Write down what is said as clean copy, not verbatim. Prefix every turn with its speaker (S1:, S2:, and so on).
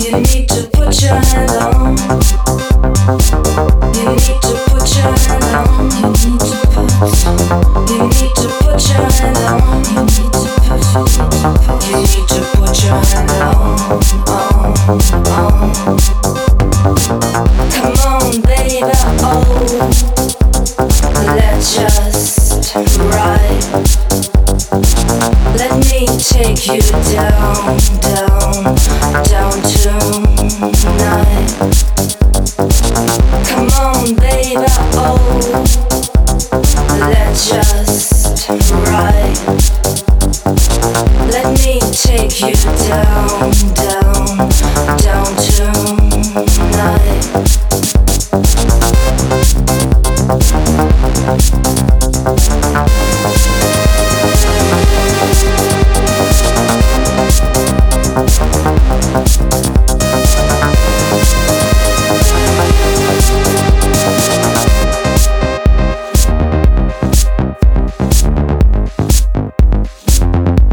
S1: You need to put your hand on. You need to put your hand on. You need to put. You need to put your hand on. You need to put. You need to put your hand on. Come on, baby, oh, let's just ride. Let me take you down, down, down tonight. Come on, baby, oh, let's just ride. Let me take you down.